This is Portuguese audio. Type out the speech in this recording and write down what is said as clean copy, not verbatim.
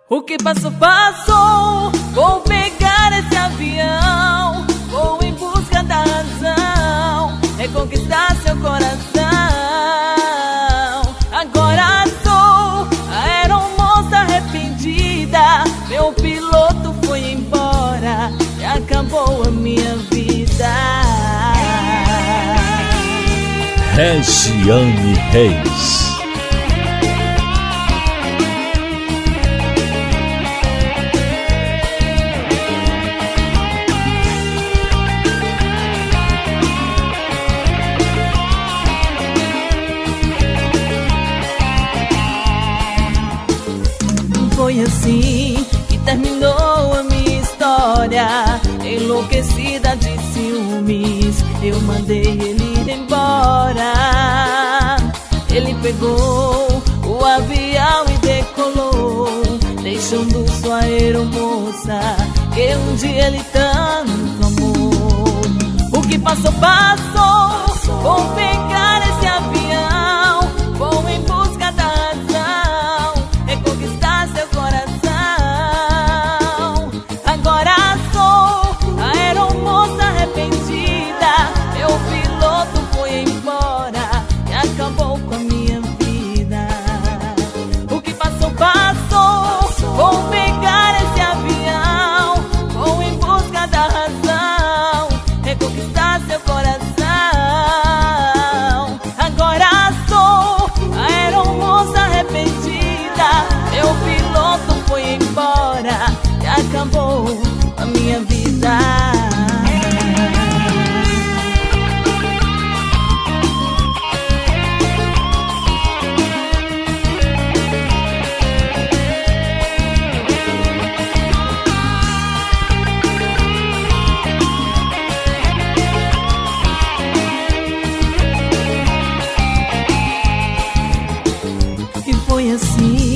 O que passou, passou. Vou pegar esse avião, vou em busca da razão, reconquistar seu coração. Agora sou a aeromoça arrependida. Meu piloto foi embora e acabou a minha vida. Regiane Reis. Foi assim que terminou a minha história. Enlouquecida de ciúmes, eu mandei ele ir embora. Ele pegou o avião e decolou, deixando sua aeromoça que um dia ele tanto amou. O que passou, passou. Vou pegar esse avião, vou em busca da razão, reconquistar seu coração. Agora sou a aeromoça arrependida. Meu piloto foi embora e acabou com a minha vida. O que passou, passou. Vou pegar esse avião, vou em busca da razão, reconquistar seu coração. Agora sou a aeromoça arrependida. Meu piloto foi embora e acabou a minha vida. E foi assim